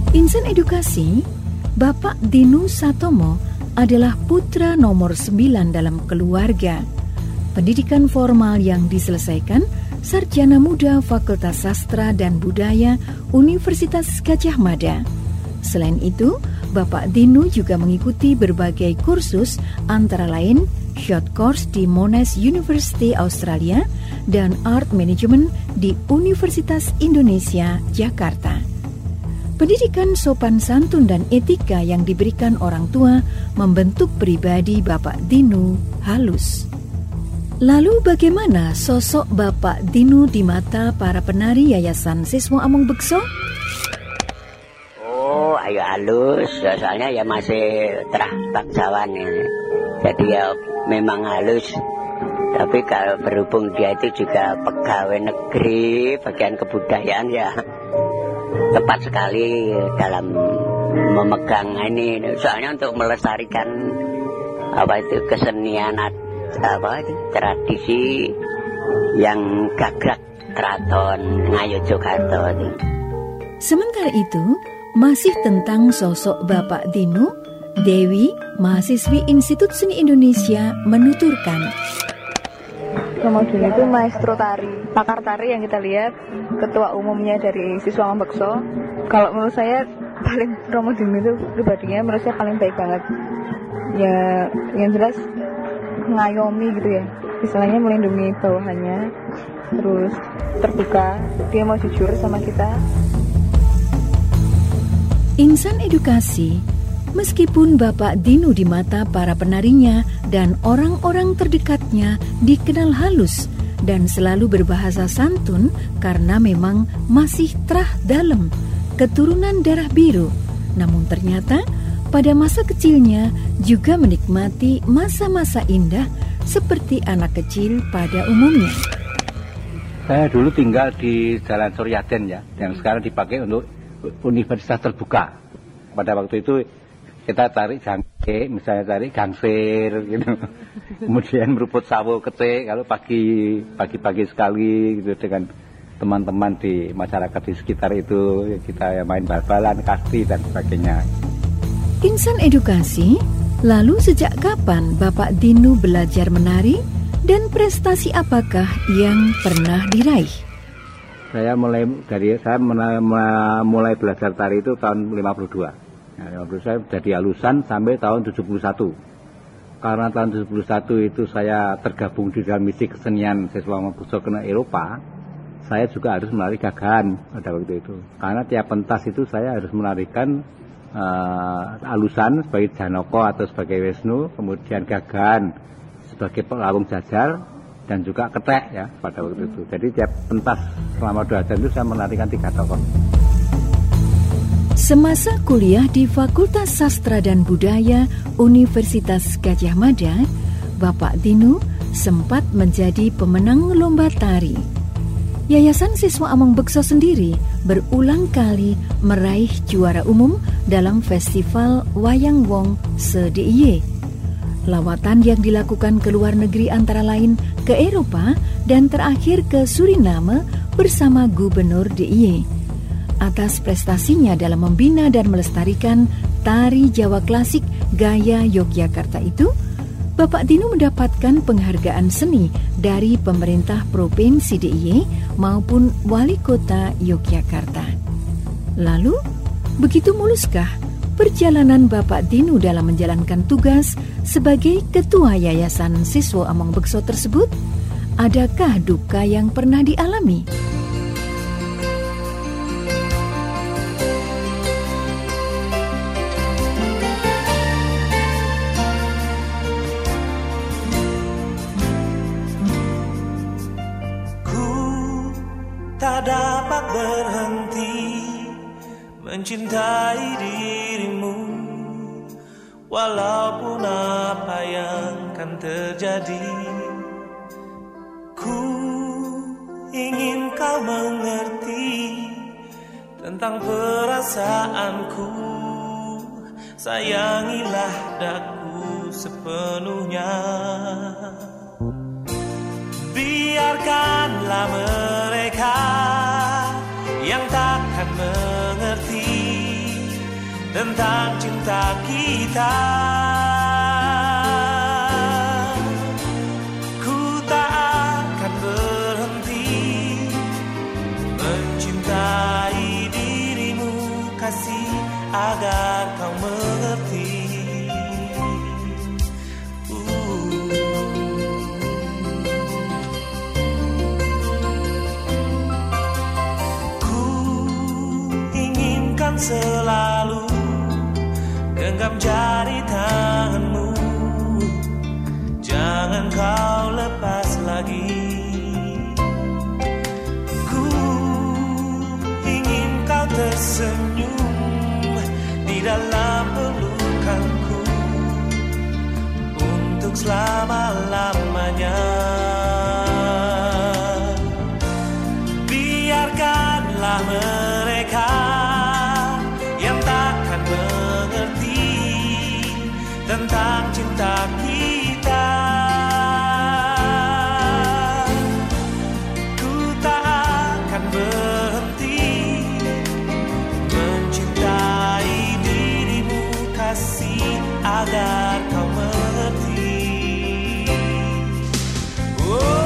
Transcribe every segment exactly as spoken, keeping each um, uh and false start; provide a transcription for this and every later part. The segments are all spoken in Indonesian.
Insan Edukasi, Bapak Dinu Satomo adalah putra nomor sembilan dalam keluarga. Pendidikan formal yang diselesaikan sarjana muda Fakultas Sastra dan Budaya Universitas Gadjah Mada. Selain itu, Bapak Dinu juga mengikuti berbagai kursus antara lain Short Course di Monash University Australia dan Art Management di Universitas Indonesia Jakarta. Pendidikan sopan santun dan etika yang diberikan orang tua membentuk pribadi Bapak Dinu halus. Lalu bagaimana sosok Bapak Dinu di mata para penari Yayasan Siswa Among Bekso? Oh, ayo halus, soalnya ya masih terah bangsawan ini. Jadi ya memang halus. Tapi kalau berhubung dia itu juga pegawai negeri, bagian kebudayaan ya tepat sekali dalam memegang ini. Soalnya untuk melestarikan apa itu kesenian apa itu tradisi yang gagrak Keraton Ngayogyakarta itu. Sementara itu, masih tentang sosok Bapak Dinu, Dewi, mahasiswi Institut Seni Indonesia menuturkan. Romo Dinu itu maestro tari, pakar tari yang kita lihat, ketua umumnya dari Siswa Among Bekso. Kalau menurut saya paling Romo Dinu itu pribadinya menurut saya paling baik banget. Ya, yang jelas ngayomi gitu ya, istilahnya melindungi bawahannya, terus terbuka, dia mau jujur sama kita. Insan Edukasi, meskipun Bapak Dinu di mata para penarinya dan orang-orang terdekatnya dikenal halus dan selalu berbahasa santun karena memang masih terah dalam keturunan darah biru, namun ternyata pada masa kecilnya juga menikmati masa-masa indah seperti anak kecil pada umumnya. Saya dulu tinggal di Jalan Suryaden ya, yang sekarang dipakai untuk Universitas Terbuka. Pada waktu itu kita cari jangke, misalnya cari gangsir gitu. Kemudian meruput sawo ketik, kalau pagi pagi-pagi sekali gitu dengan teman-teman di masyarakat di sekitar itu, kita ya main bal-balan, kasti dan sebagainya. Insan Edukasi, lalu sejak kapan Bapak Dinu belajar menari dan prestasi apakah yang pernah diraih? Saya mulai dari saya mulai, mulai belajar tari itu tahun lima puluh dua. Nah, lima puluh saya jadi halusan sampai tahun tujuh puluh satu. Karena tahun tujuh puluh satu itu saya tergabung di dalam misi kesenian Siswa Among Bekso ke Eropa. Saya juga harus menari gagahan pada waktu itu. Karena tiap pentas itu saya harus menarikan uh, halusan sebagai Janoko atau sebagai Wisnu, kemudian gagahan sebagai pelawung jajar, dan juga ketek ya pada waktu itu. Jadi tiap pentas selama dua jam itu saya menarikan tiga tokoh. Semasa kuliah di Fakultas Sastra dan Budaya Universitas Gadjah Mada, Bapak Dinu sempat menjadi pemenang lomba tari. Yayasan Siswa Among Bekso sendiri berulang kali meraih juara umum dalam Festival Wayang Wong se-D I Y. Lawatan yang dilakukan ke luar negeri antara lain ke Eropa dan terakhir ke Suriname bersama Gubernur D I Y. Atas prestasinya dalam membina dan melestarikan tari Jawa klasik gaya Yogyakarta itu, Bapak Dinu mendapatkan penghargaan seni dari pemerintah Provinsi D I Y maupun Wali Kota Yogyakarta. Lalu, begitu muluskah perjalanan Bapak Dinu dalam menjalankan tugas sebagai Ketua Yayasan Siswa Among Bekso tersebut? Adakah duka yang pernah dialami? Tak dapat berhenti mencintai dirimu, walaupun apa yang kan terjadi. Ku ingin kau mengerti tentang perasaanku. Sayangilah daku sepenuhnya. Biarkanlah mereka yang takkan mengerti tentang cinta kita. Ku tak akan berhenti mencintai dirimu, kasih, agar kau mengerti. Selalu genggam jari tanganmu, jangan kau lepas lagi. Ku ingin kau tersenyum di dalam pelukanku untuk selama-lamanya. Biarkanlah mereka tentang cinta kita. Ku tak akan berhenti mencintai dirimu, kasih, agar kau mengerti. Oh.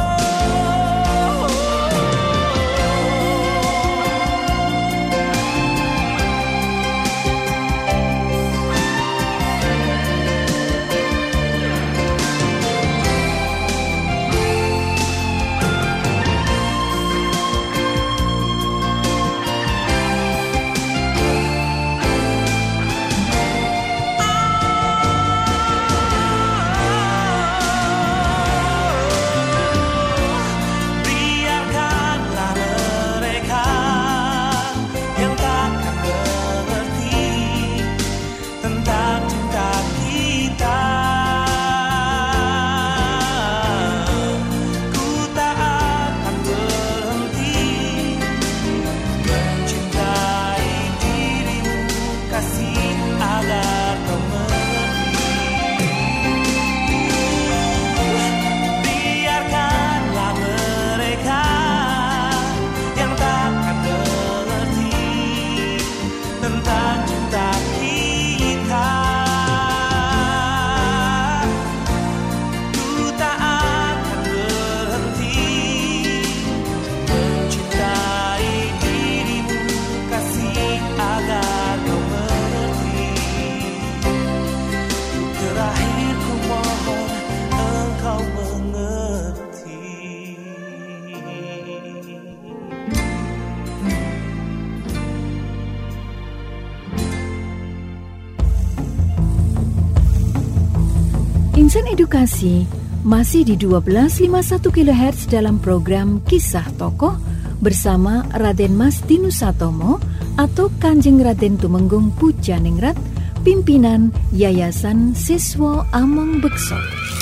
Insan Edukasi masih di dua belas lima puluh satu kilohertz dalam program Kisah Tokoh bersama Raden Mas Dinu Satomo atau Kanjeng Raden Tumenggung Pujaningrat, pimpinan Yayasan Siswa Among Bekso.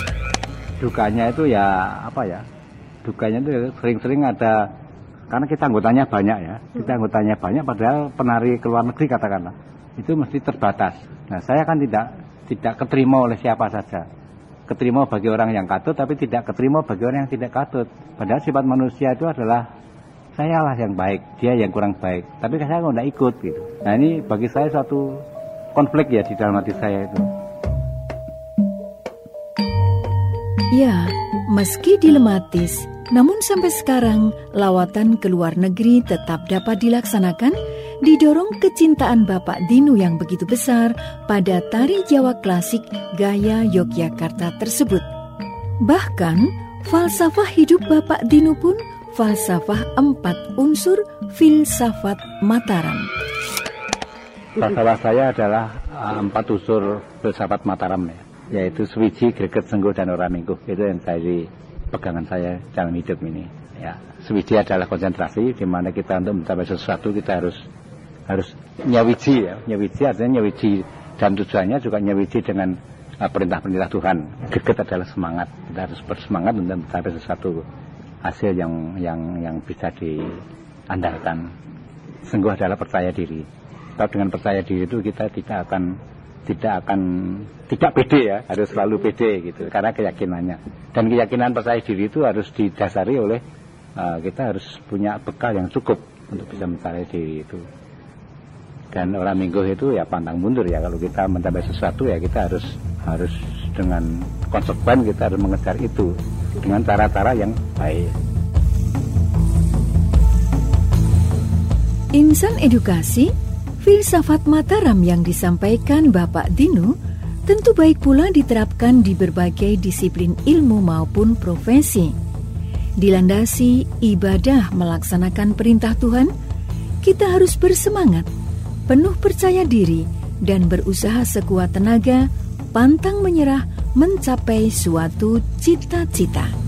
Dukanya itu ya apa ya? Dukanya itu sering-sering ada, karena kita anggotanya banyak ya. Kita anggotanya banyak padahal penari ke luar negeri katakanlah. Itu mesti terbatas. Nah, saya kan tidak tidak keterima oleh siapa saja. Keterima bagi orang yang katut, tapi tidak keterima bagi orang yang tidak katut. Padahal sifat manusia itu adalah saya lah yang baik, dia yang kurang baik. Tapi saya nggak ikut gitu. Nah ini bagi saya suatu konflik ya di dalam hati saya itu. Ya, meski dilematis, namun sampai sekarang lawatan ke luar negeri tetap dapat dilaksanakan, didorong kecintaan Bapak Dinu yang begitu besar pada tari Jawa klasik gaya Yogyakarta tersebut. Bahkan, falsafah hidup Bapak Dinu pun falsafah empat unsur filsafat Mataram. Falsafah saya adalah uh, empat unsur filsafat Mataram ya, yaitu swiji, greget, sengguh, dan ora mingguh. Itu yang saya pegangan saya dalam hidup ini. Ya, swiji adalah konsentrasi, di mana kita untuk mencapai sesuatu kita harus harus nyawiji ya, nyawiji artinya nyawiji dan tujuannya juga nyawiji dengan uh, perintah-perintah Tuhan. Greget adalah semangat, kita harus bersemangat untuk mencapai sesuatu hasil yang yang yang bisa diandalkan. Sengguh adalah percaya diri. Kalau dengan percaya diri itu kita tidak akan tidak akan tidak pede ya, harus selalu pede gitu karena keyakinannya. Dan keyakinan percaya diri itu harus didasari oleh uh, kita harus punya bekal yang cukup untuk bisa mencari diri itu. Dan orang minggu itu ya pantang mundur ya, kalau kita mencapai sesuatu ya kita harus harus dengan konsekuen, kita harus mengejar itu dengan cara-cara yang baik. Insan edukasi, filsafat Mataram yang disampaikan Bapak Dinu tentu baik pula diterapkan di berbagai disiplin ilmu maupun profesi. Dilandasi ibadah melaksanakan perintah Tuhan, kita harus bersemangat, penuh percaya diri, dan berusaha sekuat tenaga, pantang menyerah mencapai suatu cita-cita.